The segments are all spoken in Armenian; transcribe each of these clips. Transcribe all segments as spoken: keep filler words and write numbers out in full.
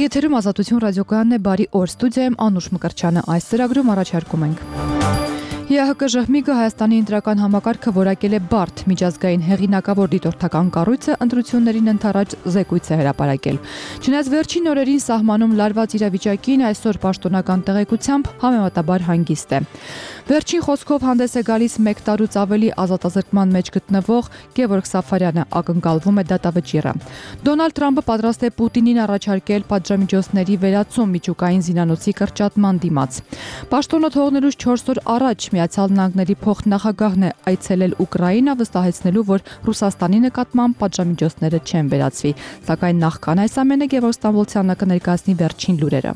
Եթերում Ազատություն ռադիոկայանն է, բարի օր, ստուդիայում Անուշ Մկրտչյանը, այս ծրագրում առաջարկում ենք։ ԵԱՀԿ Ժհմիգը Հայաստանի ընտրական համակարգը որակել է բարդ, միջազգային հեղինակավոր դիտորդական կառույցը ընտրություններին ընդառաջ զեկույց է հրապարակել։ Չնայած վերջին օրերին սահմանում լարված իրավիճակին, այսօր պաշտոնական տեղեկությամբ համեմատաբար հանգիստ է։ Վերջին խոսքով հանդես է գալիս մեկ տարուց ավելի ազատազրկման մեջ գտնվող Գևորգ Սաֆարյանը, ակնկալվում է դատավճիռը։ Դոնալդ Թրամփը պատրաստ է Պուտինին առաջարկել պատժամիջոցների վերացում միջուկային զինանոցի կրճատման դիմաց։ Պաշտոնը թողնելուց չորս օր առաջ Միացյալ Նահանգների փոխնախագահն է այցելել Ուկրաինա, վստահեցնելու, որ Ռուսաստանի նկատմամբ պատժամիջոցները չեն վերացվի։ Սակայն նախքան այս ամենը Գևորգ Ստամբոլցյանը կներկայացնի վերջին լուրերը։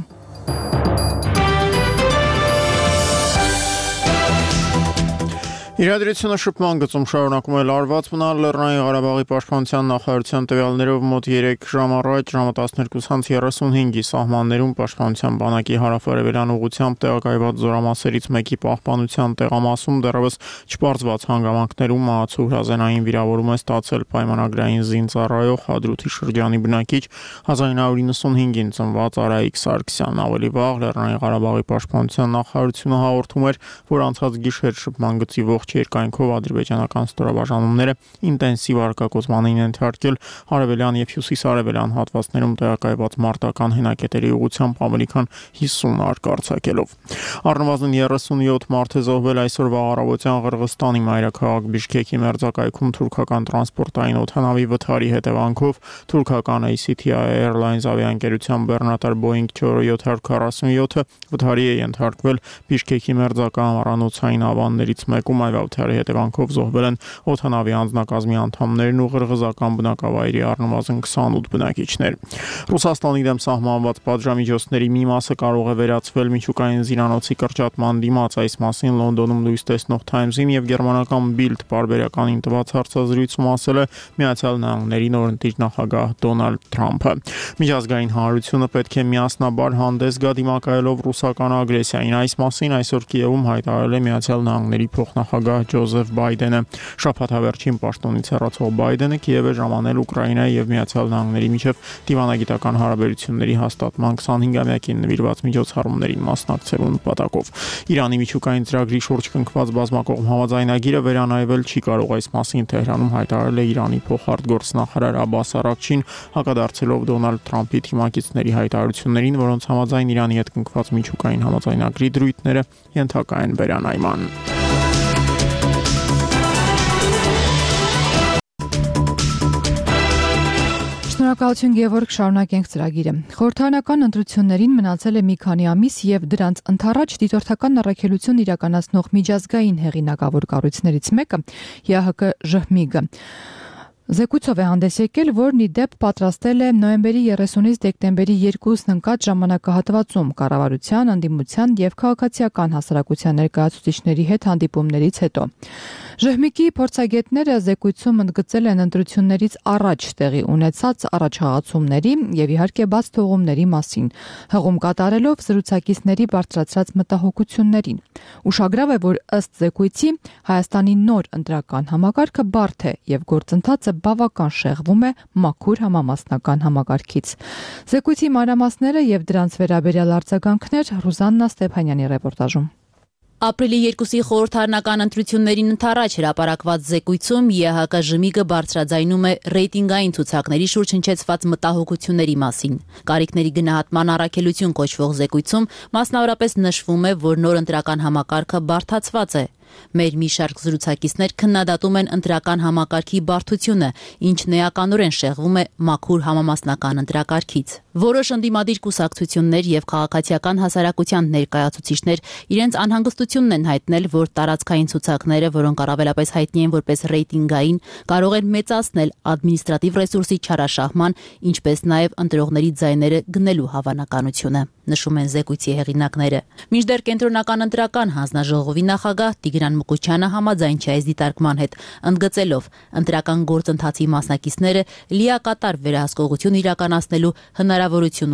Իրադրությունը շփման գծում շարունակում է լարված մնալ Լեռնային Ղարաբաղի պաշտպանության նախարարության տվյալներով մոտ երեք ժամ առաջ ժամը տասներկուսից երեսունհինգի սահմաններում պաշտպանության բանակի հարավարևելյան ուղղությամբ տեղակայված զորամասերից մեկի պահպանության տեղամասում դեռևս չպարզված հանգամանքներում մահացու հրազենային վիրավորում է ստացել պայմանագրային զինծառայող Հադրութի շրջանի բնակիչ հազար ինը հարյուր նվաթ ծնված Արայիկ Սարգսյանն։ Ավելի վաղ Լեռնային Ղարաբաղի պաշտպանության նախարարությունը հաղորդում էր, որ անցած գիշեր շփման գծի ողջ երկայնքով ադրբեջանական ստորաբաժանումները ինտենսիվ արկակոծման են ենթարկել հարևելյան եւ հյուսիսարևելյան հատվածներում տեղակայված մարտական հենակետերի ուղղությամբ ավելի քան հիսուն արկ արձակելով։ Առնվազն երեսունյոթ մարդ է զոհվել այսօրվա առավոտյան Ղրղստանի մայրաքաղաք Բիշքեկի մերձակայքում թուրքական տրանսպորտային օդանավի վթարի հետևանքով թուրքական A C T Airlines ավիաընկերության բեռնատար Boeing չորս յոթ քառասունյոթը վթարի է ենթարկվել Բիշքեկի մերձակա ամառանոցային ավաններից մեկում վթարի հետևանքով զոհվել են օդանավի անձնակազմի անդամներն ու ղրղզական բնակավայրի առնվազն քսանութ բնակիչներ։ Ռուսաստանի դեմ սահմանված պատժամիջոցների մի մասը կարող է վերացվել միջուկային զինանոցի կրճատման դիմաց, այս մասին Լոնդոնում լույս տեսնող Times-ին եւ գերմանական Bild պարբերականին տված հարցազրույցում ասել է Միացյալ Նահանգների նորընտիր նախագահ Դոնալդ Թրամփը։ Միջազգային հանրությունը պետք է միասնաբար հանդես գա դիմակայելով ռուսական ագրեսիային։ Այս մասին այսօր Կիևում հայտարարել է Միացյալ Նահանգների փոխնախագահ Ջոզեֆ Բայդենը։ Շաբաթավերջին պաշտոնից հեռացող Բայդենը Կիև է ժամանել Ուկրաինայի եւ Միացյալ Նահանգների միջև դիվանագիտական հարաբերությունների հաստատման քսանհինգամյակին նվիրված միջոցառումներին մասնակցելու նպատակով։ Իրանի միջուկային ծրագրի շուրջ կնքված բազմակողմ համաձայնագիրը վերանայվել չի կարող, այս մասին Թեհրանում հայտարարել է Իրանի փոխարտգործնախարար Աբբաս Արաքչին, հակադարձելով Դոնալդ Թրամփի թիմակիցների հայտարարություններին, որոնց համաձայն Իրանի հետ կնքված միջուկային համաձայնագրի դրույթները ենթակա են վերանայման։ Շնորհակալություն Գևորգ, շարունակենք ծրագիրը։ Խորհրդարանական ընտրություններին մնացել է մի քանի ամիս եւ դրանց ընթառաջ դիտորդական առաքելություն իրականացնող միջազգային հեղինակավոր կառույցներից մեկը ԵԱՀԿ Ժհմիգը Զեկույցով է հանդես եկել, որն ի դեպ պատրաստել է նոյեմբերի երեսունից դեկտեմբերի երկուսին ընկած ժամանակահատվածում կառավարության, ընդդիմության եւ քաղաքացիական հասարակության ներկայացուցիչների հետ հանդիպումներից հետո։ Ժհմիգի փորձագետները զեկույցում ընդգծել են ընտրություններից առաջ տեղի ունեցած առաջխաղացումների եւ իհարկե բաց թողումների մասին, հղում կատարելով զրուցակիցների բարձրացրած մտահոգություններին։ Ուշագրավ է, որ ըստ զեկույցի Հայաստանի նոր ընտրական համակարգը բարդ է եւ գործընթացը բավական շեղվում է մաքուր համամասնական համակարգից։ Զեկույցի մանրամասները եւ դրանց վերաբերյալ արձագանքներ Ռուզաննա Ստեփանյանի ռեպորտաժում։ Ապրիլի երկուսի խորհրդարանական ընտրություններին ընդառաջ հրապարակված զեկույցում ԵԱՀԿ Ժհմիգը բարձրաձայնում է ռեյտինգային ցուցակների շուրջ հնչեցված մտահոգությունների մասին։ Կարիքների գնահատման առաքելություն կոչվող զեկույցում մասնավորապես նշվում է, որ նոր ընտրական համակարգը բարդացված է։ Մեր մի շարք զրուցակիցներ քննադատում են ընտրական համակարգի բարդությունը, ինչն էականորեն շեղվում է մաքուր համամասնական ընտրակարգից։ Որոշ ընդդիմադիր կուսակցություններ եւ քաղաքացիական հասարակության ներկայացուցիչներ իրենց անհանգստությունն են հայտնել, որ տարածքային ցուցակները, որոնք առավելապես հայտնի են որպես ռեյտինգային, կարող են մեծացնել ադմինիստրատիվ ռեսուրսի չարաշահման, ինչպես նաեւ ընտրողների ձայները գնելու հավանականությունը, նշում են զեկույցի հեղինակները։ Մինչդեռ կենտրոնական ընտրական հանձնաժողովի նախագահ Տիգրան Մուկուչյանը համաձայն չէ այս դիտարկման հետ, ընդգծելով ընտրական գործընթացի մասնակիցները լիակատար վերահսկողություն իրականացնելու հնարավորություն ունեն։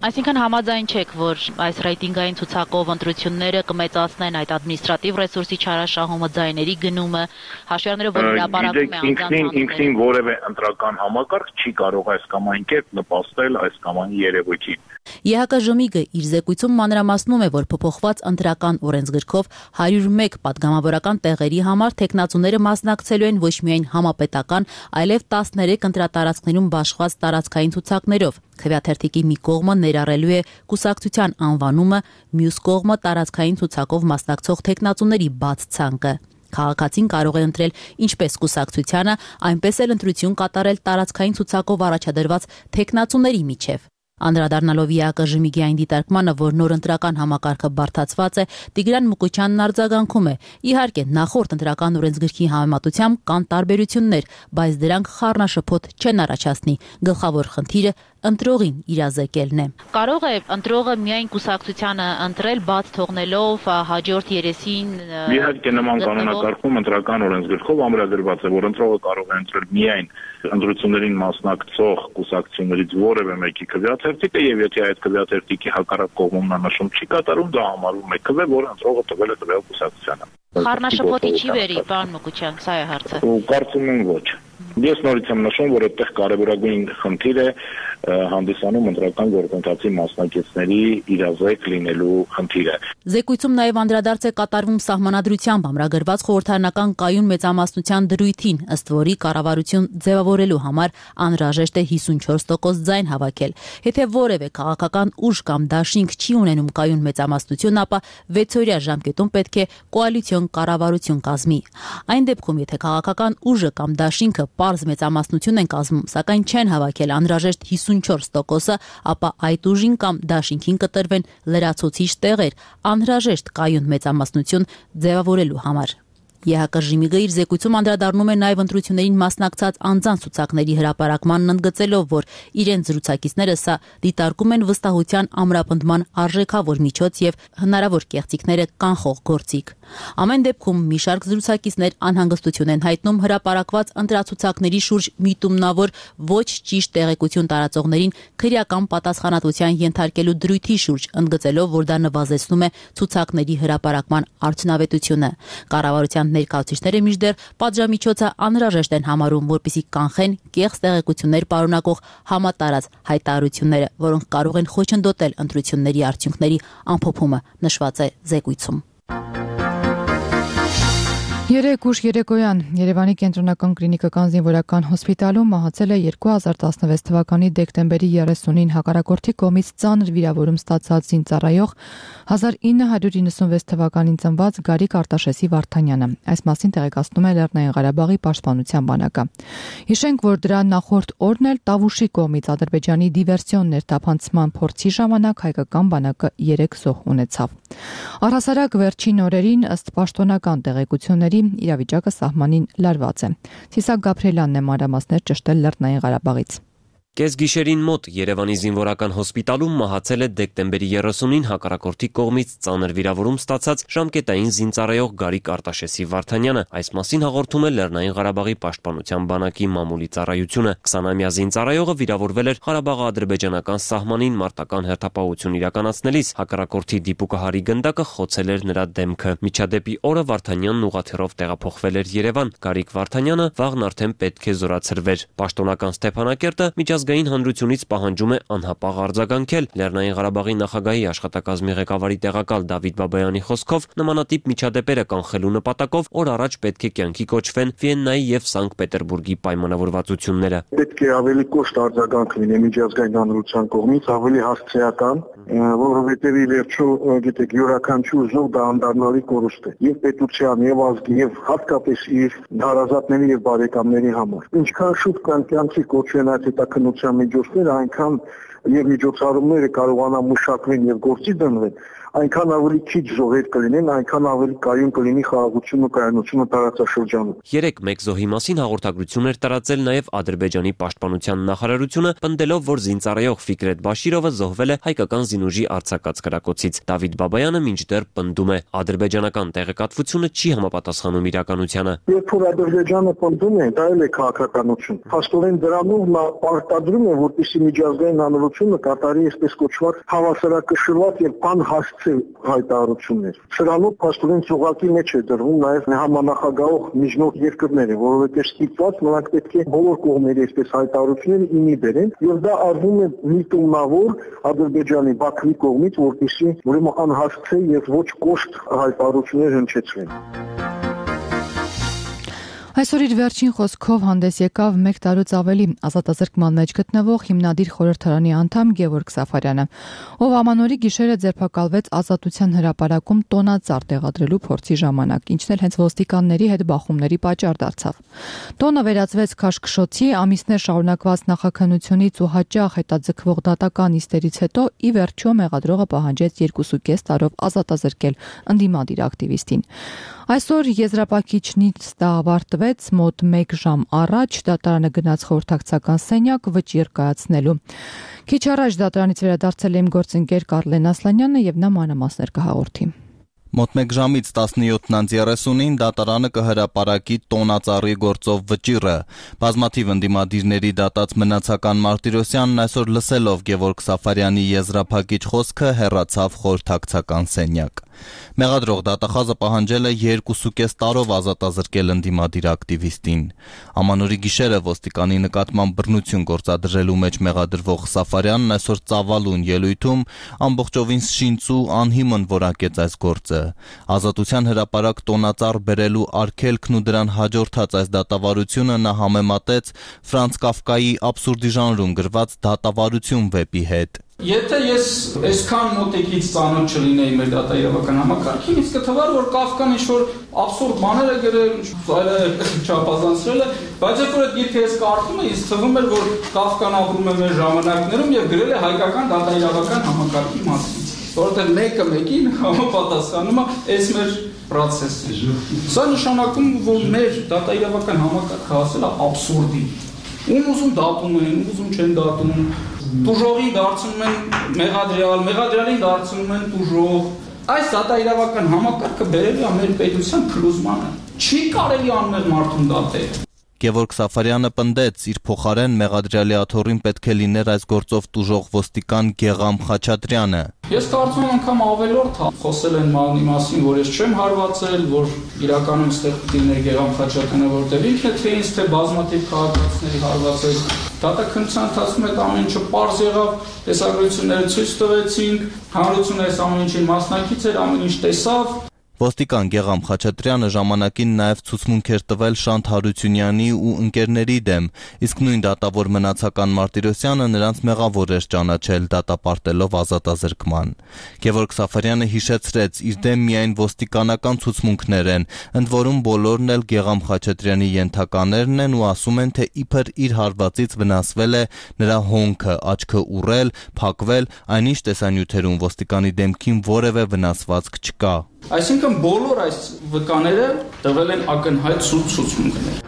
Այսինքն համաձայն չեք, որ այս ռեյտինգային ցուցակով ընտրությունները կմեծացնեն այդ ադմինիստրատիվ ռեսուրսի չարաշահումը, ձայների գնումը, հաշվառները, որ հրապարակում է ինքնին ինքնին որևէ ընտրական համակարգ չի կարող այս կամ այն կերպ նպաստել այս կամ այն երևույթին։ ԵՀԿ-ԺՄԻԳ-ը իր զեկույցում մանրամասնում է, որ փոփոխված ընտրական օրենսգրքով հարյուր մեկ պատգամավորական տեղերի համար տեխնացուները մասնակցելու են ոչ միայն համապետական, այլև տասներեք ընտրատարածքներում բաշխված տարածքային ցուցակներով։ Քվեաթերթիկի մի կողմը ներառելու է կուսակցության անվանումը, մյուս կողմը տարածքային ցուցակով մասնակցող տեխնացուների բաց ցանկը։ Քաղաքացին կարող է ընտրել ինչպես կուսակցությանը, այնպես էլ ընտրություն կատարել տարածքային ցուցակով առաջադրված տեխնացուների միջև։ Անդրադառնալով ԵՀԿ-ԺՄԻԳ-ի այն դիտարկմանը, որ նոր ընտրական համակարգը բարդացված է, Տիգրան Մուկուչյանն արձագանքում է. իհարկե, նախորդ ընտրական օրենսգրքի համեմատությամբ կան տարբերություններ, բայց դրանք խառնաշփոթ չեն առաջացնի։ Գլխավոր խնդիրը ընտրողին իրազեկելն է։ Կարող է ընտրողը միայն կուսակցությանը ընտրել, բաց թողնելով հաջորդ երեսին։ Իհարկե, նման կանոնակարգում ընտրական օրենսգրքով ամրագրված է, որ ընտրողը կարող է ընտրել միայն ընտրություններին մասնակցող կուսակցություններից որևէ մեկի քվեաթերթիկը, եւ եթե այդ քվեաթերթիկի հակառակ կողմում նա նշում չի կատարում, դա համարվում է քվե, որ ընտրողը տվել է տվյալ կուսակցությանը։ Խառնաշփոթի չի վերի, պարոն Մուկուչյան, սա է հարցը։ Կարծում եմ ոչ։ Ես նորից եմ նշում, որ այդտեղ կարևորագույն խնդիր է հանդիսանում ընտրական գործընթացի մասնակիցների իրազեկ լինելու խնդիրը։ Զեկույցում նաև անդրադարձ է կատարվում սահմանադրությամբ ամրագրված խորհրդարանական կայուն մեծամասնության դրույթին, ըստ որի կառավարություն ձևավորելու համար անհրաժեշտ է հիսունչորս տոկոս ձայն հավաքել։ Եթե որևէ քաղաքական ուժ կամ դաշինք չի ունենում կայուն մեծամասնություն, ապա վեցօրյա ժամկետում պետք է կոալիցիոն կառավարություն կազմի։ Այն դեպքում, եթե քաղաքական ուժը կամ դաշինքը պարզ մեծամասնություն են կազմում, սակայն չեն հավաքել անհրաժեշտ հիսունչորս տոկոսը, ապա այդ ուժին կամ դաշինքին կտրվեն լրացուցիչ տեղեր, անհրաժեշտ կայուն մեծամասնություն ձևավորելու համար։ ԵՀԿ-ԺՄԻԳ-ը իր զեկույցում անդրադառնում է նաև ընտրություններին մասնակցած անձանց ցուցակների հրապարակմանն ընդգծելով, որ իրենց զրուցակիցները սա դիտարկում են վստահության ամրապնդման արժեքավոր միջոց եւ հնարավոր կեղծիքները կանխող գործիք։ Ամեն դեպքում մի շարք զրուցակիցներ անհանգստություն են հայտնում հրապարակված ընտրացուցակների շուրջ միտումնավոր ոչ ճիշտ տեղեկություն տարածողներին քրեական պատասխանատվության ենթարկելու դրույթի շուրջ, ընդգծելով, որ դա նվազեցնում է ցուցակների հրապարակման արդյունավետությունը։ Կառավարության ներկայացուցիչները մինչդեռ պատժամիջոցը անհրաժեշտ են համարում, որպեսզի կանխեն կեղծ տեղեկություններ պարունակող համատարած հայտարարությունները, որոնք կարող են խոչընդոտել ընտրությունների արդյունքների ամփոփումը, նշված է զեկույցում։ Երեկ ուշ երեկոյան Երևանի կենտրոնական կլինիկական զինվորական հոսպիտալում մահացել է երկու հազար տասնվեց թվականի դեկտեմբերի երեսունին հակառակորդի կողմից ծանր վիրավորում ստացած զինծառայող հազար ինը հարյուր իննսունվեց թվականին ծնված Գարիկ Արտաշեսի Վարդանյանը։ Այս մասին տեղեկացնում է Լեռնային Ղարաբաղի պաշտպանության բանակը։ Հիշենք, որ դրա նախորդ օրն էլ Տավուշի կողմից Ադրբեջանի դիվերսիոն ներթափանցման փորձի ժամանակ հայկական բանակը երեք զոհ ունեցավ։ Առհասարակ վերջին օրերին ըստ պաշտոնական տեղեկությունների իրավիճակը սահմանին լարված է։ Ցիսակ Գաբրիելյանն է մանրամասներ ճշտել Լեռնային Ղարաբաղից։ Կեսգիշերին մոտ Երևանի զինվորական հոսպիտալում մահացել է դեկտեմբերի երեսունին հակառակորդի կողմից ծանր վիրավորում ստացած ժամկետային զինծառայող Գարիկ Արտաշեսի Վարդանյանը։ Այս մասին հաղորդում է Լեռնային Ղարաբաղի պաշտպանության բանակի մամուլի ծառայությունը։ քսանամյա զինծառայողը վիրավորվել էր Ղարաբաղо-ադրբեջանական սահմանին մարտական հերթապահություն իրականացնելիս։ Հակառակորդի դիպուկահարի գնդակը խոցել էր նրա դեմքը։ Միջադեպի օրը Վարդանյանն ուղղաթիռով տեղափոխվել էր Երևան։ Գարիկ Վարդանյանը վաղն արդեն պետք է զորացրվեր։ Պաշտոնական Ստեփանակերտը միջազգային հանրությունից պահանջում է անհապաղ արձագանքել։ Լեռնային Ղարաբաղի նախագահի աշխատակազմի ղեկավարի տեղակալ Դավիթ Բաբայանի խոսքով նմանատիպ միջադեպերը կանխելու նպատակով օր առաջ պետք է կյանքի կոչվեն Վիեննայի եւ Սանկտ Պետերբուրգի պայմանավորվածությունները։ Պետք է ավելի կոշտ արձագանք լինի միջազգային հանրության կողմից, ավելի հասցեական, որովհետեւ ի վերջո, գիտեք, յուրաքանչյուր զոհ դա անդառնալի կորուստ է եւ պետության եւ ազգի եւ հատկապես իր հարազատների եւ բարեկամների համար։ Ինչքան շուտ կան կյանքի կոչվեն այդ հետաքննության միջոցները, այնքան եւ միջոցառումները կարողանան մշակվեն եւ գործի դնվեն, այնքան ավելի քիչ զոհեր կլինեն, այնքան ավելի կայուն կլինի խաղաղությունն ու կայունությունը տարածաշրջանում։ Երեք մեկ զոհի մասին հաղորդագրություն էր տարածել նաև Ադրբեջանի պաշտպանության նախարարությունը, պնդելով, որ զինծառայող Ֆիկրետ Բաշիրովը զոհվել է հայկական զինուժի արձակած կրակոցից։ Դավիթ Բաբայանը մինչդեռ պնդում է, ադրբեջանական տեղեկատվությունը չի համապատասխանում իրականությանը։ Երբ որ Ադրբեջանը պնդում է, դա էլ է քաղաքականություն։ Փաստորեն դրանով նա պարտադրում է, որպեսզի միջազգային հանրությունը կատարի այսպես կոչված հավասարակշռված եւ անհասցե հայտարարություններ։ Սրանով փաստորեն ծուղակի մեջ է դրվում նաեւ համանախագահող միջնորդ երկրները, որովհետեւ ստիպված նրանք պետք է բոլոր կողմերի այսպես հայտարարությունները իմի բերեն, եւ դա արվում է միտումնավոր Ադրբեջանի Բաքվի կողմից, որպեսզի ուրեմն անհասցե եւ ոչ կոշտ հայտարարություններ հնչեցվեն։ Այսօր իր վերջին խոսքով հանդես եկավ մեկ տարուց ավելի ազատազրկման մեջ գտնվող հիմնադիր խորհրդարանի անդամ Գևորգ Սաֆարյանը, ով ամանորի գիշերը ձերբակալվեց Ազատության հրապարակում տոնածառ տեղադրելու փորձի ժամանակ, ինչն էլ հենց ոստիկանների հետ բախումների պատճառ դարձավ։ Տոնը վերածվեց քաշքշոցի, ամիսներ շարունակված նախաքննությունից ու հաճախ հետաձգվող դատական նիստերից հետո ի վերջո մեղադրողը պահանջեց երկուսուկես տարով ազատազրկել ընդդիմադիր ակտիվիստին։ Այսօր եզրափակիչնից դա ավարտվեց մոտ մեկ ժամ առաջ, դատարանը գնաց խորհրդակցական սենյակ վճիռ կայացնելու։ Քիչ առաջ դատարանից վերադարձել է իմ գործընկեր Կարլեն Ասլանյանը եւ նա մանրամասներ կհաղորդի։ Մոտ մեկ ժամից տասնյոթ երեսունին դատարանը կհրապարակի տոնածառի գործով վճիռը։ Բազմաթիվ ընդդիմադիրների դատած Մնացական Մարտիրոսյանն այսօր լսելով Գևորգ Սաֆարյանի եզրափակիչ խոսքը հեռացավ խորհրդակցական սենյակ։ Մեղադրող դատախազը պահանջել է երկուսուկես տարով ազատազրկել ընդդիմադիր ակտիվիստին։ Ամանորի գիշերը ոստիկանի նկատմամբ բռնություն գործադրելու մեջ մեղադրվող Սաֆարյանն այսօր ծավալուն ելույթում ամբողջովին շինծու անհիմն որակեց այս գործը։ Ազատության հրապարակ տոնածառ բերելու արգելքն ու դրան հաջորդած այս դատավարությունը նա համեմատեց Ֆրանց Կաֆկայի Աբսուրդի ժանրում գրված Դատավարություն վեպի հետ։ Եթե ես այսքան մոտիկից ծանոթ չլինեի մեր դատաիրավական համակարգին, ինձ կթվար, որ Կաֆկան ինչ-որ աբսուրդ բաներ է գրել, այլ չափազանցրել է, բայց երբ որ այդ գիրքը ես կարդում եմ, ինձ թվում էր, որ Կաֆկան ապրում է մեր ժամանակներում եւ գրել է հայկական դատաիրավական համակարգի մասին, որովհետեւ մեկը մեկին համապատասխանում է այս մեր process-ը։ Սա նշանակում է, որ մեր դատաիրավական համակարգը հասել է աբսուրդի։ Ում ուզում դատում են, ում ուզում չեն դատում։ Տուժողին դարձնում են մեղադրյալ, մեղադրյալին դարձնում են տուժող։ Այս դատաիրավական համակարգը բերելու է մեր պետության փլուզմանը։ Չի կարելի անմեղ մարդուն դատել։ Գևորգ Սաֆարյանը պնդեց, իր փոխարեն մեղադրյալի աթոռին պետք է լիներ այս գործով տուժող ոստիկան Գեգամ Խաչատրյանը։ Ես կարծում եմ անգամ ավելորդ խոսել են մալնի մասին, որ ես չեմ հարվածել, որ իրականում ստեղ պետք է լիներ Գեգամ Խաչատրյանը, որտեղ ինքն է թե ինձ թե բազմաթիվ քաղաքացիների հարվածել։ Դատաքննության ընթացքում այդ ամեն ինչը պարզ եղավ, տեսագրությունները ցույց տվեցինք, հանրությունը այս ամեն ինչին մասնակից էր, ամեն ինչ տեսավ։ Ոստիկան Գեգամ Խաչատրյանը ժամանակին նաև ցուցմունք էր տվել Շանթ Հարությունյանի ու ընկերների դեմ, իսկ նույն դատավոր Մնացական Մարտիրոսյանը նրանց մեղավոր էր ճանաչել դատապարտելով ազատազրկման։ Գևորգ Սաֆարյանը հիշեցրեց, իր դեմ միայն ոստիկանական ցուցմունքներ են, ընդ որում բոլորն էլ Գեգամ Խաչատրյանի ենթականերն են ու ասում են, թե իբր իր հարվածից վնասվել է նրա հոնքը, աչքը ուռել, փակվել, այնինչ տեսանյութերում ոստիկանի դեմքին որևէ վնասվածք չկա։ Այսինքն բոլոր այս վկաները տվել են ակնհայտ սուտ ցուցմունքներ։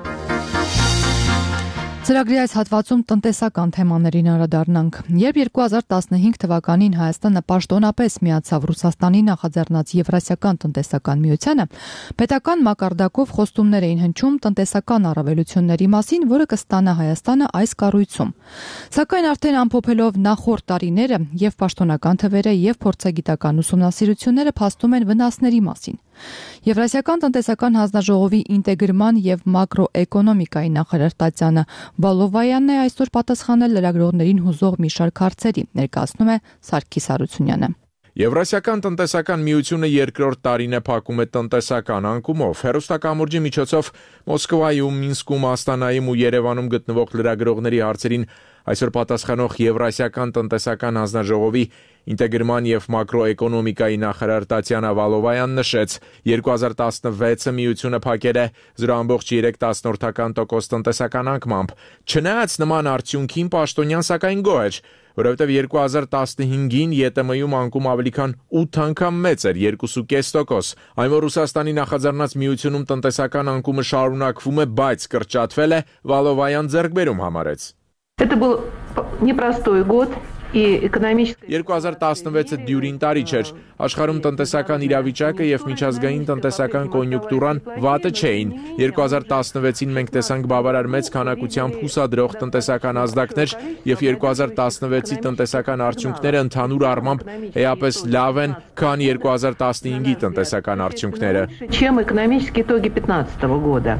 Ծրագրի այս հատվածում տնտեսական թեմաներին անդրադառնանք։ Երբ երկու հազար տասնհինգ թվականին Հայաստանը պաշտոնապես միացավ Ռուսաստանի նախաձեռնած Եվրասիական տնտեսական միությանը, պետական մակարդակով խոստումներ էին հնչում տնտեսական առավելությունների մասին, որը կստանա Հայաստանը այս կառույցում։ Սակայն արդեն ամփոփելով նախորդ տարիները եւ պաշտոնական թվերը եւ փորձագիտական ուսումնասիրությունները փաստում են վնասների մասին։ Եվրասիական տնտեսական հանձնաժողովի ինտեգրման եւ մակրոէկոնոմիկայի նախարար Տատյանա Բալովայանն է այսօր պատասխանել լրագրողներին հուզող մի շարք հարցերի, ներկայացնում է Սարգիս Հարությունյանը։ Եվրասիական տնտեսական միությունը երկրորդ տարին է փակում է տնտեսական անկումով։ Հեռուստակամուրջի միջոցով Մոսկվայում, Մինսկում, Աստանայում ու Երևանում գտնվող լրագրողների հարցերին Այսօր պատասխանող Եվրասիական տնտեսական հանձնաժողովի ինտեգրման եւ մակրոէկոնոմիկայի նախարար Տատյանա Վալովայան նշեց, երկու հազար տասնվեցը միությունը փակել է զրո բգ երեք տոկոս տնտեսական անկմամբ։ Չնայած նման արդյունքին Պաշտոնյան սակայն գոհ էր, որովհետև երկու հազար տասնհինգին ԵՏՄ-ում անկում ավելի քան ութ անգամ մեծ էր՝ երկու կoma պինգ տոկոս։ Այն որ Ռուսաստանի նախաձեռնած միությունում տնտեսական անկումը շարունակվում է, բայց կրճատվել է, Վալովայան ձեռքբերում համարեց։ Это был непростой год. երկու հազար տասնվեցը դյուրին տարի չէր։ Աշխարհում տնտեսական իրավիճակը եւ միջազգային տնտեսական կոնյունկտուրան վատը չէին։ երկու հազար տասնվեցին մենք տեսանք բավարար մեծ քանակությամբ հուսադրող տնտեսական ազդակներ եւ երկու հազար տասնվեցի տնտեսական արդյունքները ընդհանուր առմամբ էապես լավ են, քան երկու հազար տասնհինգի տնտեսական արդյունքները։ Чем экономические итоги пятнадцатого года.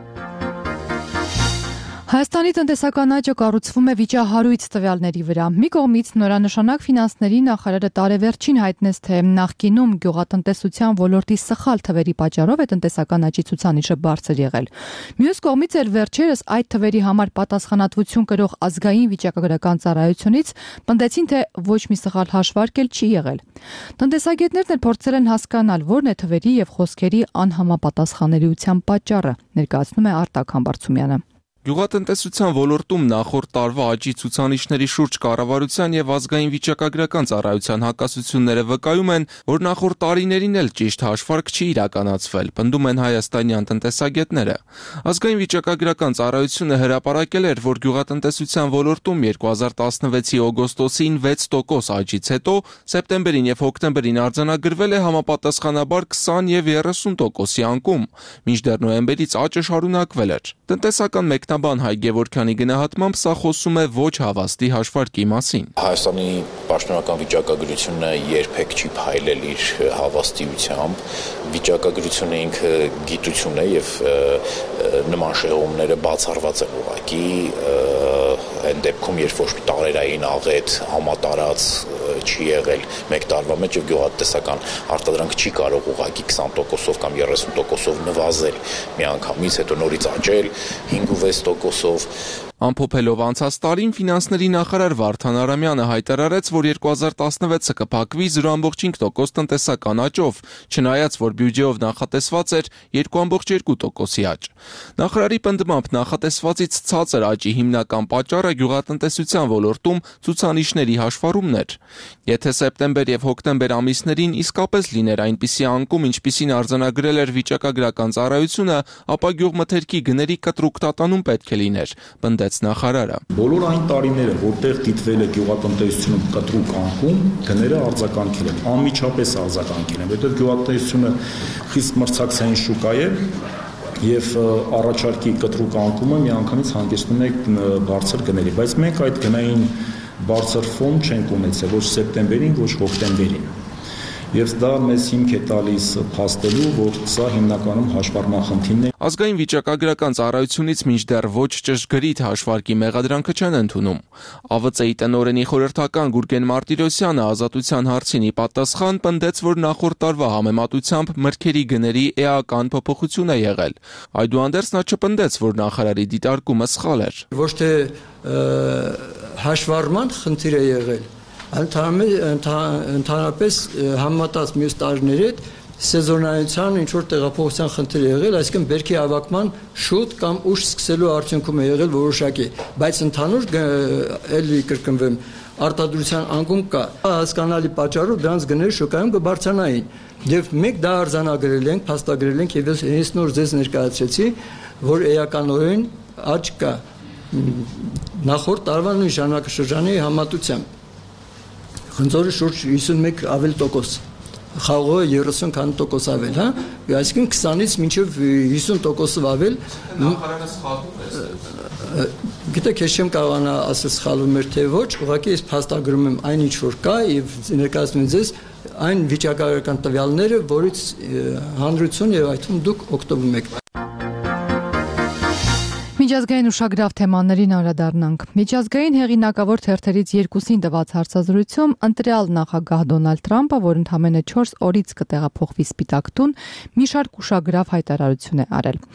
Հայաստանի տնտեսական աճը կառուցվում է վիճահարույց տվյալների վրա։ Մի կողմից նորանշանակ ֆինանսների նախարարը տարեվերջին հայտնեց, թե նախկինում գյուղատնտեսության ոլորտի սխալ թվերի պատճառով է տնտեսական աճի ցուցանիշը բարձր եղել։ Մյուս կողմից էլ վերջերս այդ թվերի համար պատասխանատվություն կրող ազգային վիճակագրական ծառայությունից պնդեցին, թե ոչ մի սխալ հաշվարկ էլ չի եղել։ Տնտեսագետներն էլ փորձել են հասկանալ, որն է թվերի եւ խոսքերի անհամապատասխանելիության պատճառը, ներկայացնում է Արտակ Համբարձումյանը։ Գյուղատնտեսության ոլորտում նախորդ տարվա աճի ցուցանիշների շուրջ կառավարության եւ ազգային վիճակագրական ծառայության հակասությունները վկայում են, որ նախորդ տարիներին էլ ճիշտ հաշվարկ չի իրականացվել, պնդում են հայաստանյան տնտեսագետները։ Ազգային վիճակագրական ծառայությունը հրապարակել էր, որ գյուղատնտեսության ոլորտում երկու հազար տասնվեցի օգոստոսին վեց տոկոս աճից հետո սեպտեմբերին եւ հոկտեմբերին արձանագրվել է համապատասխանաբար քսան եւ երեսուն տոկոսի անկում, մինչդեռ նոյեմբերից աճը շարունակվել էր։ Տնտեսական մեկնաբան Հայ Գևորգյանի գնահատմամբ սա խոսում է ոչ հավաստի հաշվարկի մասին։ Հայաստանի պաշտոնական վիճակագրությունը երբեք չի փայլել իր հավաստիությամբ, վիճակագրությունը ինքը գիտություն է եւ նման շեղումները բացառված են ուղղակի այն դեպքում, երբ ոչ մի տարերային աղետ համատարած չի եղել մեկ տարվա մեջ եւ գյուղատնտեսական արտադրանք չի կարող ուղղակի քսան տոկոսով կամ երեսուն տոկոսով նվազել միանգամից, հետո նորից աճել հինգ ու վեց տոկոսով։ Ամփոփելով անցած տարին ֆինանսների նախարար Վարդան Արամյանը հայտարարեց, որ երկու հազար տասնվեցը կփակվի զրո կoma պինգ տոկոս տնտեսական աճով, չնայած որ բյուջեով նախատեսված էր երկու կoma երկու տոկոսի աճ։ Նախարարի պնդմամբ նախատեսվածից ցածր աճի հիմնական պատճառը գյուղատնտեսության ոլորտում ցուցանիշների հաշվառումն էր։ Եթե սեպտեմբեր եւ հոկտեմբեր ամիսներին իսկապես լիներ այնպիսի անկում, ինչպիսին արձանագրել էր վիճակագրական ծառայությունը, ապա գյուղմթերքի գների կտրուկ տատանում պետք է լիներ, պնդեց նախարարը։ Բոլոր այն տարիները, որտեղ դիտվել է գյուղատնտեսությունում կտրուկ անկում, գները արձագանքել են, անմիջապես արձագանքել են, որտեղ գյուղատնտեսությունը խիստ մրցակցային շուկա է եւ առաջարկի կտրուկ անկումը միանգամից հանգեցնում է բարձր գների, բայց մենք այդ գնային բարձր ֆոն չենք ունեցել ոչ սեպտեմբերին, ոչ հոկտեմբերին։ Եվ դա մեզ հիմք է տալիս փաստելու, որ սա հիմնականում հաշվառման խնդիրն է։ Ազգային վիճակագրական ծառայությունից մինչդեռ ոչ ճշգրիտ հաշվարկի մեղադրանքը չեն ընդունում։ ԱՎԾ-ի տնօրենի խորհրդական Գուրգեն Մարտիրոսյանը ազատության հարցին ի պատասխան պնդեց, որ նախորդ տարվա համեմատությամբ մրգերի գների էական փոփոխություն է եղել։ Այդուհանդերձ նա չպնդեց, որ նախարարի դիտարկումը սխալ էր։ Ոչ թե հաշվառման խնդիր է եղել, ընդհանրապես համեմատած մյուս տարիների հետ սեզոնայնության ինչ որ տեղափոխության խնդիր է եղել, այսինքն բերքի հավաքման շուտ կամ ուշ սկսելու արդյունքում է եղել որոշակի, բայց ընդհանուր էլի կրկնվեմ, արտադրության անկում կա, հասկանալի պատճառով դրանց գները շուկայում կբարձրանային, եւ մենք դա արձանագրել ենք, փաստագրել ենք եւ ես նոր ձեզ ներկայացրեցի, որ էականորեն աճ կա նախորդ տարվա նույն ժամանակաշրջանի համատությամբ։ Խնձորը շուրջ հիսունմեկ ավել տոկոս, խաղողը երեսուն քանի տոկոս ավել, հա, այսինքն քսանից մինչև հիսուն տոկոսով ավել։ Նախարարը սխալվում է։ Գիտեք, ես չեմ կարողանա ասել սխալվում էր թե ոչ, ուղղակի ես փաստագրում եմ այն ինչ որ կա եւ ներկայացնում եմ ձեզ այն վիճակագրական տվյալները, որից հանրություն եւ այդ թվում դուք օգտվում եք։ Միջազգային ուշագրավ թեմաներին անդրադառնանք։ Միջազգային հեղինակավոր թերթերից երկուսին տված հարցազրույցում ընտրյալ նախագահ Դոնալդ Թրամփը, որ ընդամենը չորս օրից կտեղափոխվի Սպիտակ տուն, մի շարք ուշագրավ հայտարարություն է արել։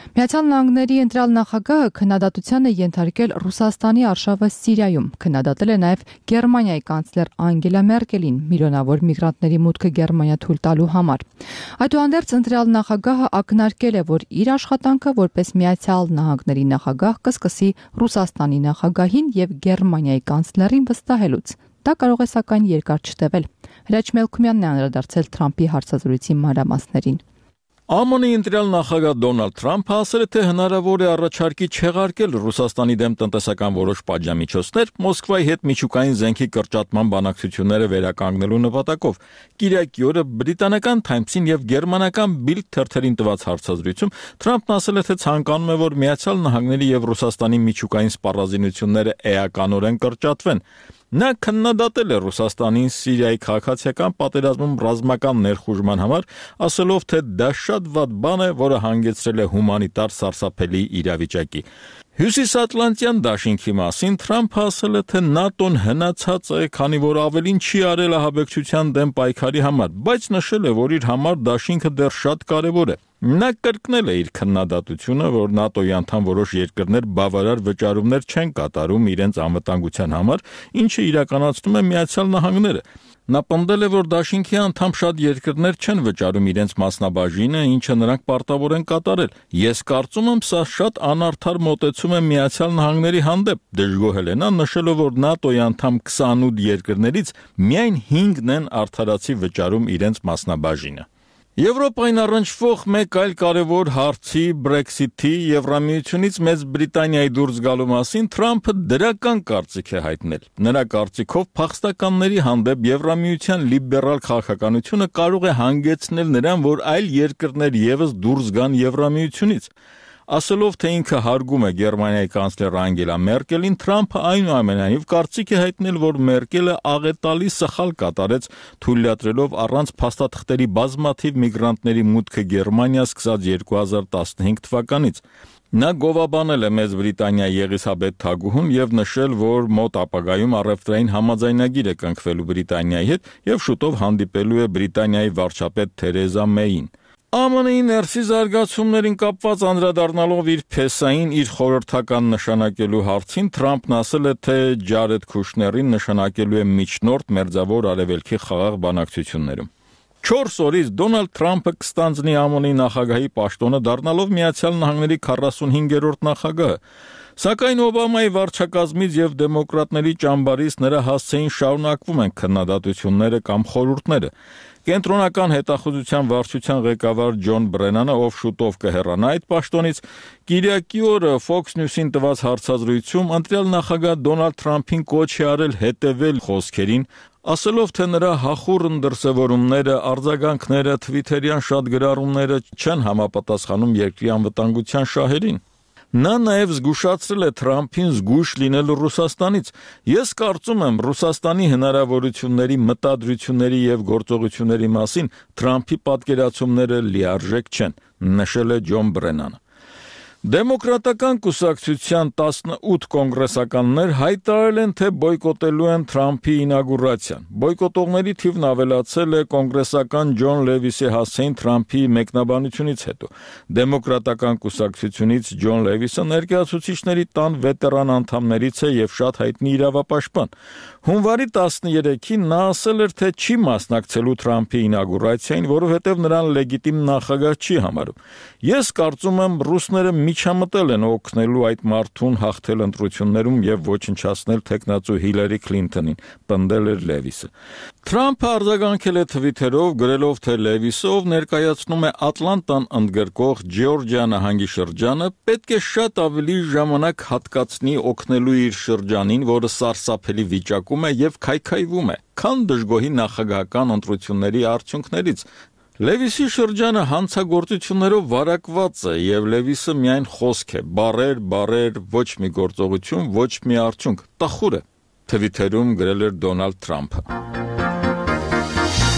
Միացյալ Նահանգների ընտրյալ նախագահը քննադատության է ենթարկել Ռուսաստանի արշավը Սիրիայում, քննադատել է նաև Գերմանիայի կանցլեր Անգելա Մերկելին միլիոնավոր միգրանտների մուտքը Գերմանիա թույլ տալու համար։ Այդուհանդերձ ընտրյալ նախագահը ակնարկել է, որ իր աշխատանքը որպես Միացյալ Նահանգների նախագահ կսկսի Ռուսաստանի նախագահին եւ Գերմանիայի կանցլերին վստահելուց։ Դա կարող է սակայն երկար չտևել։ Հրաչ Մելքումյանն է անդրադարձել Թրամփի հարցազրույցի մանրամասներին։ Է Մ Ն-ի ընտրյալ նախագահ Դոնալդ Թրամփը ասել է, թե հնարավոր է առաջարկի չեղարկել Ռուսաստանի դեմ տնտեսական որոշ պատժամիջոցներ Մոսկվայի հետ միջուկային զենքի կրճատման բանակցությունները վերականգնելու նպատակով։ Կիրակի օրը բրիտանական Times-ին եւ գերմանական Bild թերթերին տված հարցազրույցում Թրամփն ասել է, թե ցանկանում է, որ Միացյալ Նահանգների եւ Ռուսաստանի միջուկային սպառազինությունները էականորեն կրճատվեն։ Նա քննադատել է Ռուսաստանին Սիրիայի քաղաքացիական պատերազմում ռազմական ներխուժման համար, ասելով, թե դա շատ վատ բան է, որը հանգեցրել է հումանիտար սարսափելի իրավիճակի։ Հյուսիսատլանտյան դաշինքի մասին Թրամփը ասել է, թե ՆԱՏՕ-ն հնացած է, քանի որ ավելին չի արել ահաբեկչության դեմ պայքարի համար, բայց նշել է, որ իր համար դաշինքը դեռ շատ կարևոր է։ Նա կրկնել է իր քննադատությունը, որ ՆԱՏՕ-ի անդամ որոշ երկրներ բավարար վճարումներ չեն կատարում իրենց անվտանգության համար, ինչը իրականացնում է Միացյալ Նահանգները։ Նա պնդել է, որ դաշինքի անդամ շատ երկրներ չեն վճարում իրենց մասնաբաժինը, ինչը նրանք պարտավոր են կատարել։ Ես կարծում եմ, սա շատ անարդար մոտեցում է Միացյալ Նահանգների հանդեպ, դժգոհել է նա, նշելով, որ ՆԱՏՕ-ի անդամ քսանութ երկրներից միայն հինգն են արդարացի վճարում իրենց մասնաբաժինը։ Եվրոպային առնչվող մեկ այլ կարևոր հարցի Brexit-ի Եվրամիությունից Մեծ Բրիտանիայի դուրս գալու մասին Թրամփը դրական կարծիք է հայտնել։ Նրա կարծիքով փախստականների հանդեպ Եվրամիության լիբերալ քաղաքականությունը կարող է հանգեցնել նրան, որ այլ երկրներ եւս դուրս գան Եվրամիությունից։ Ասելով, թե ինքը հարգում է Գերմանիայի կանցլեր Անգելա Մերկելին, Թրամփը այնուամենայնիվ կարծիք է հայտնել, որ Մերկելը աղետալի սխալ կատարեց, թույլատրելով առանց փաստաթղթերի բազմաթիվ միգրանտների մուտքը Գերմանիա սկսած երկու հազար տասնհինգ թվականից։ Նա գովաբանել է Մեծ Բրիտանիայի Եղիսաբեթ թագուհուն եւ նշել, որ մոտ ապագայում առևտրային համաձայնագիր է կնքվելու Բրիտանիայի հետ եւ շուտով հանդիպելու է Բրիտանիայի վարչապետ Թերեզա Մեյին։ Է Մ Ն-ի ներսի զարգացումներին կապված անդրադառնալով իր փեսային իր խորհրդական նշանակելու հարցին Թրամփն ասել է, թե Ջարեդ Քուշներին նշանակելու է միջնորդ Մերձավոր Արևելքի խաղաղ բանակցություններում։ Չորս օրից Դոնալդ Թրամփը կստանձնի Է Մ Ն-ի նախագահի պաշտոնը, դառնալով Միացյալ Նահանգների քառասունհինգերորդ նախագահը։ Սակայն Օբամայի վարչակազմից եւ դեմոկրատների ճամբարից նրա հասցեին շարունակվում են քննադատությունները կամ խորհուրդները։ Կենտրոնական հետախուզության վարչության ղեկավար Ջոն Բրենանը, ով շուտով կհեռանա այդ պաշտոնից, Կիրակի օրը Fox News-ին տված հարցազրույցում ընտրյալ նախագահ Դոնալդ Թրամփին կոչ է արել հետևել խոսքերին, ասելով, թե նրա հախուռն դրսևորումները, արձագանքները, թվիթերյան շատ գրառումները չեն համապատասխանում երկրի անվտանգության շահերին։ Նա նաև զգուշացրել է Թրամփին զգույշ լինել Ռուսաստանից։ Ես կարծում եմ, Ռուսաստանի հնարավորությունների, մտադրությունների եւ գործողությունների մասին Թրամփի պատկերացումները լիարժեք չեն, նշել է Ջոն Բրենանը։ Դեմոկրատական կուսակցության տասնութ կոնգրեսականներ հայտարարել են, թե բոյկոտելու են Թրամփի ինագուրացիան։ Բոյկոտողների թիվն ավելացել է կոնգրեսական Ջոն Լևիսի հասցեին Թրամփի մեկնաբանությունից հետո։ Դեմոկրատական կուսակցությունից Ջոն Լևիսը ներկայացուցիչների տան վետերան անդամներից է եւ շատ հայտնի իրավապաշտպան։ Հունվարի տասներեքին նա ասել էր, թե չի մասնակցելու Թրամփի ինագուրացիային, որովհետև նրան լեգիտիմ նախագահ չի համարում։ Ես կարծում եմ, ռուսները միջամտել են օգնելու այդ մարդուն հաղթել ընտրություններում եւ ոչնչացնել տեխնացու Հիլարի Քլինթոնին, պնդել էր Լևիսը։ Թրամփը արձագանքել է թվիթերով, գրելով, թե Լևիսը, ով ներկայացնում է Ատլանտան ընդգրկող Ջեորջիա նահանգի շրջանը, պետք է շատ ավելի ժամանակ հատկացնի օգնելու իր շրջանին, որը սարսափելի վիճակում է եւ քայքայվում է, քան դժգոհի նախագահական ընտրությունների արդյունքներից։ Լևիսի շրջանը հանցագործություններով վարակված է եւ Լևիսը միայն խոսք է, բարեր, բարեր, ոչ մի գործողություն, ոչ մի արդյունք, տխուր է, թվիթերում գրել էր Դոնալդ Թրամփը։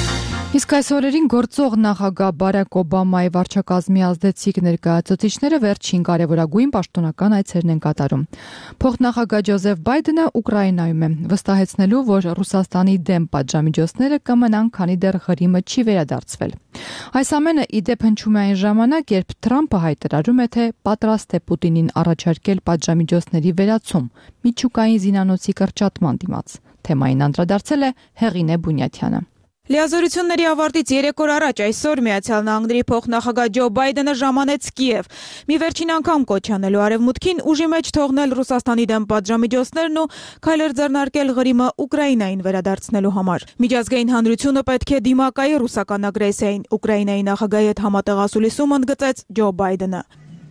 Իսկ այս օրերին գործող նախագահ Բարակ Օբամայի վարչակազմի ազդեցիկ ներկայացուցիչները վերջին կարևորագույն պաշտոնական այցերն են կատարում։ Փոխնախագահ Ջոզեֆ Բայդենը Ուկրաինայում է, վստահեցնելու, որ Ռուսաստանի դեմ պատժամիջոցները կմնան, քանի դեռ Ղրիմը չի վերադարձվել։ Այս ամենը ի դեպ հնչում է այն ժամանակ, երբ Թրամփը հայտարարում է, թե պատրաստ է Պուտինին առաջարկել պատժամիջոցների վերացում միջուկային զինանոցի կրճատման դիմաց։ Թեմային անդրադարձել է Հեղինե Բունյաթյանը։ Լիազորությունների ավարտից երեք օր առաջ այսօր Միացյալ Նահանգների փոխնախագահ Ջո Բայդենը ժամանեց Կիև։ Մի վերջին անգամ կոչ անելու արևմուտքին ուժի մեջ թողնել Ռուսաստանի դեմ պատժամիջոցներն ու քայլեր ձեռնարկել Ղրիմը Ուկրաինային վերադարձնելու համար։ Միջազգային հանրությունը պետք է դիմակայի ռուսական ագրեսիային, Ուկրաինայի նախագահի հետ համատեղ ասուլիսում ընդգծեց Ջո Բայդենը։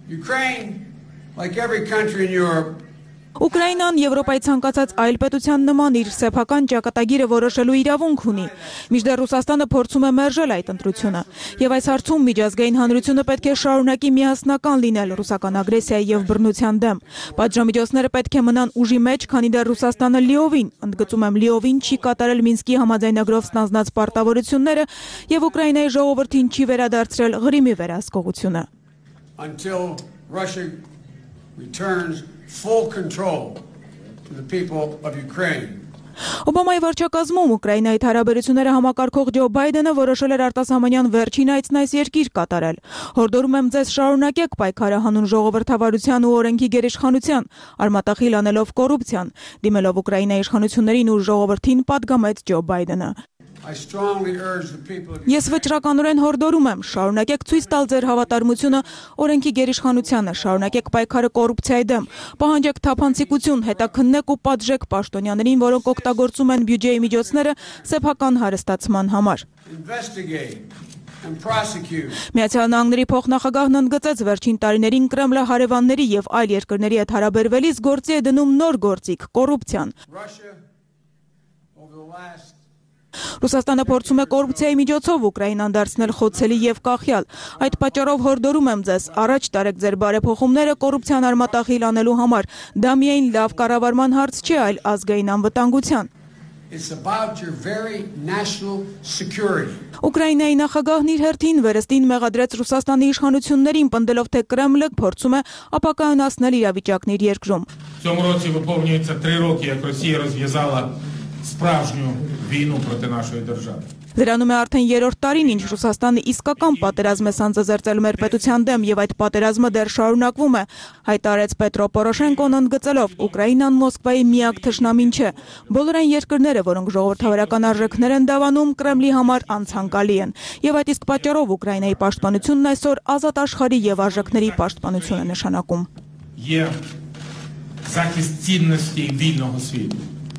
Ուկրաինան Եվրոպայի ցանկացած այլ պետության նման իր սեփական ճակատագիրը որոշելու իրավունք ունի։ Մինչդեռ Ռուսաստանը փորձում է մերժել այդ ընտրությունը։ Եվ այս հարցում միջազգային հանրությունը պետք է շարունակի միասնական լինել ռուսական ագրեսիայի եւ բռնության դեմ։ Պատժամիջոցները պետք է մնան ուժի մեջ, քանի դեռ Ռուսաստանը լիովին, ընդգծում եմ լիովին, չի կատարել Մինսկի համաձայնագրով ստանձնած պարտավորությունները եւ Ուկրաինայի ժողովրդին չի վերադարձրել Ղրիմի վերահսկողությունը։ Full control to the people of Ukraine. Օբամայի վարչակազմում Ուկրաինայի հարաբերությունները համակարգող Ջո Բայդենը որոշել էր արտասահմանյան վերջին այցն այս երկիր կատարել։ Հորդորում եմ ձեզ շարունակեք պայքարը հանուն ժողովրդավարության ու օրենքի գերիշխանության, արմատախիլ անելով կոռուպցիան, դիմելով Ուկրաինայի իշխանություններին ու ժողովրդին պատգամեց Ջո Բայդենը։ Ես վճռականորեն հորդորում եմ, շարունակեք ցույց տալ ձեր հավատարմությունը օրենքի գերիշխանությանը, շարունակեք պայքարը կոռուպցիայի դեմ, պահանջեք թափանցիկություն, հետաքննեք ու պատժեք պաշտոնյաներին, որոնք օգտագործում են բյուջեի միջոցները սեփական հարստացման համար։ Միացյալ Նահանգների փոխնախագահն ընդգծեց վերջին տարիներին Կրեմլը հարևանների եւ այլ երկրների հետ հարաբերվելիս գործի է դնում նոր գործիք՝ կոռուպցիան։ Ռուսաստանը փորձում է կոռուպցիայի միջոցով Ուկրաինան դարձնել խոցելի եւ կախյալ։ Այդ պատճառով հորդորում եմ ձեզ, առաջ տարեք ձեր բարեփոխումները կոռուպցիան արմատախիլ անելու համար։ Դա միայն լավ կառավարման հարց չի, այլ ազգային անվտանգության։ Ուկրաինայի նախագահն իր հերթին վերստին մեղադրեց Ռուսաստանի իշխանություններին, պնդելով, թե Կրեմլը փորձում է ապակայունացնել իրավիճակն իր երկրում։ Справжню війну проти нашої держави. Դրանում է արդեն երրորդ տարին, ինչ Ռուսաստանը իսկական պատերազմ է սանձազերծել մեր պետության դեմ եւ այդ պատերազմը դեռ շարունակվում է, հայտարարեց Պետրո Պորոշենկոն ընդգծելով, Ուկրաինան Մոսկվայի միակ թշնամին չէ։ Բոլոր այն երկրները, որոնք ժողովրդավարական արժեքներ են դավանում, Կրեմլի համար անցանկալի են։ Եվ այդ իսկ պատճառով Ուկրաինայի պաշտպանությունն այսօր ազատ աշխարհի եւ արժեքների պաշտպանություն է նշանակում։ Є захист цінностей вільного світу.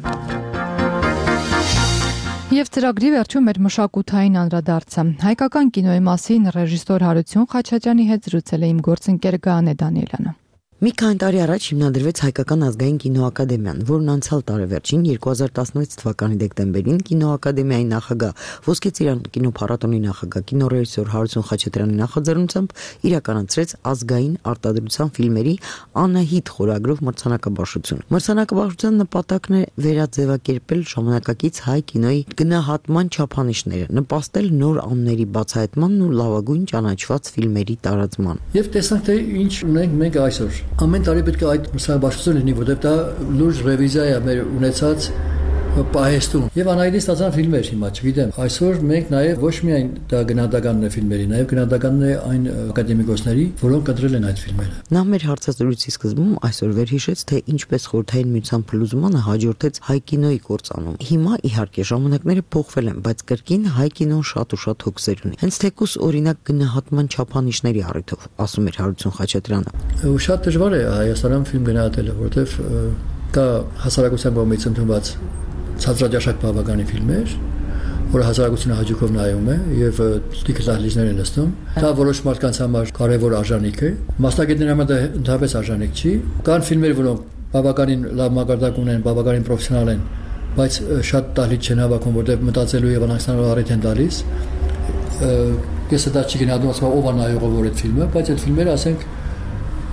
Եվ ծրագրի վերջում մեր մշակութային անդրադարձը։ Հայկական կինոյի մասին ռեժիսոր Հարություն Խաչատրյանի հետ զրուցել է իմ գործընկեր Գանե Դանիելյանը։ Մի քանի տարի առաջ հիմնադրվեց Հայկական ազգային կինոակադեմիան, որն անցյալ տարեվերջին երկու հազար տասնվեց թվականի դեկտեմբերին կինոակադեմիայի նախագահ, Ոսկե ծիրան կինոփառատոնի նախագահ, կինոռեժիսոր Հարություն Խաչատրյանի նախաձեռնությամբ իրականացրեց ազգային արտադրության ֆիլմերի Անահիտ խորագրով մրցանակաբաշխություն։ Մրցանակաբաշխության նպատակն է վերաձևակերպել ժամանակակից հայ կինոյի գնահատման չափանիշները, նպաստել նոր անունների բացահայտմանն ու լավագույն ճանաչված ֆիլմերի տարածման։ Եվ տեսանք, թե ինչ ունենք մենք այսօր։ Ամեն տարի պետք է այդ մրցանակաբաշխություն լինի, որտեղ դա լուրջ ռևիզիա է մեր ունեցած պահեստում։ Եվ անհայտի ստացան ֆիլմեր հիմա, չգիտեմ։ Այսօր մենք նաև ոչ միայն դա գնահատականն է ֆիլմերի, նաև գնահատականն է այն ակադեմիկոսների, որոնք ընտրել են այդ ֆիլմերը։ Նա մեր հարցազրույցի սկզբում այսօր վերհիշեց, թե ինչպես խորհրդային միության փլուզմանը հաջորդեց հայ կինոյի կործանում։ Հիմա իհարկե ժամանակները փոխվել են, բայց կրկին հայ կինոն շատ ու շատ հոգսեր ունի։ Հենց թեկուս օրինակ գնահատման չափանիշների առիթով, ասում էր Հարություն Խաչատրյանը։ Շատ դժվար է Հայաստանում ֆիլմ գնահատելը, որովհետև կա հասարակության կողմից ընդունված ցածրաճաշակ բավականի ֆիլմեր, որը հասարակությունը հաճույքով նայում է եւ տիկլալիզներ են լսում։ Դա որոշ մարդկանց համար կարեւոր արժանիք է, մասնագետների համար դա ընդհանրապես արժանիք չի։ Կան ֆիլմեր, որոնք բավականին լավ մակարդակ ունեն, բավականին պրոֆեսիոնալ են, բայց շատ տալիք չեն հավաքում, որտեղ մտածելու եւ անհանգստանալու առիթ են տալիս։ Ես դա չգնահատում, ասում ով է նայողը որ այդ ֆիլմը, բայց այդ ֆիլմերը, ասենք,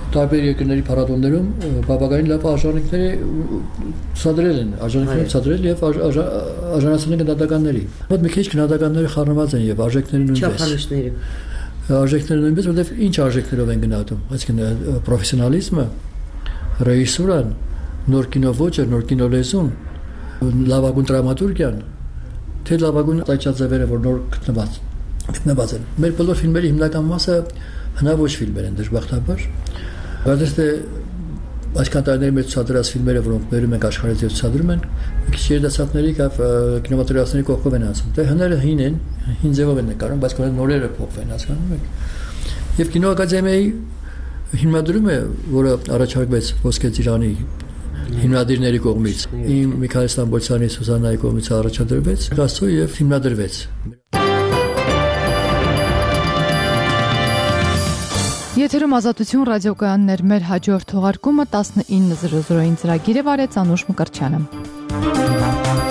տարբեր երկրների փառատոներում բավականին լավ արժանինքների ցուցադրել են, արժանինքներ ցուցադրել եւ արժանացել են գնահատականների։ Բայց մի քիչ գնահատականները խառնված են եւ արժեքները նույնպես։ Չափանիշները։ Արժեքները նույնպես, որովհետեւ ինչ արժեքներով են գնահատում, այսինքն պրոֆեսիոնալիզմը, ռեժիսուրան, նոր կինո ոճը, նոր կինո լեզուն, լավագույն դրամատուրգիան, թե լավագույն ծայրաձևերը, որ նոր գտնված գտնված են։ Մեր բոլոր ֆիլմերի հիմնական մասը հնաոճ ֆիլմեր են դժբախտաբար։ Բայց դե այսքան տարիների մեջ ցուցադրած ֆիլմերը, որոնք բերում ենք աշխարհից եւ ցուցադրում են, մի քիչ երիտասարդների կամ կինեմատոգրաֆիաների կողքով են անցնում։ Դե հները հին են, հին ձևով են նկարում, բայց կոնե նորերը փոխվեն, հասկանում եք։ Եվ կինո ակադեմիայի հիմնադրումը, որը առաջարկվեց Ոսկե ծիրանի հիմնադիրների կողմից, իմ Միքայել Ստամբոլցյանի, Սուզաննայի կողմից առաջադրվեց, Աստծո եւ հիմնադրվեց։ Եթերում Ազատություն ռադիոկայաններ, մեր հաջորդ թողարկումը տասնինը զրո զրոյին ծրագիրը վարեց Անուշ Մկրտչյանը։